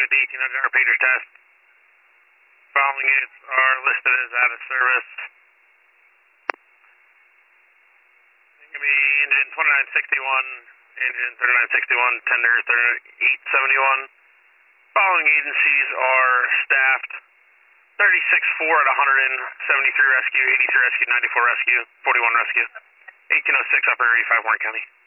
with the 1800 pager test. Following units are listed as out of service. It's going to be engine 2961, engine 3961, tender 3871. Following agencies are staffed 36-4 at 173 rescue, 83 rescue, 94 rescue, 41 rescue, 1806 Upper 85 Warren County.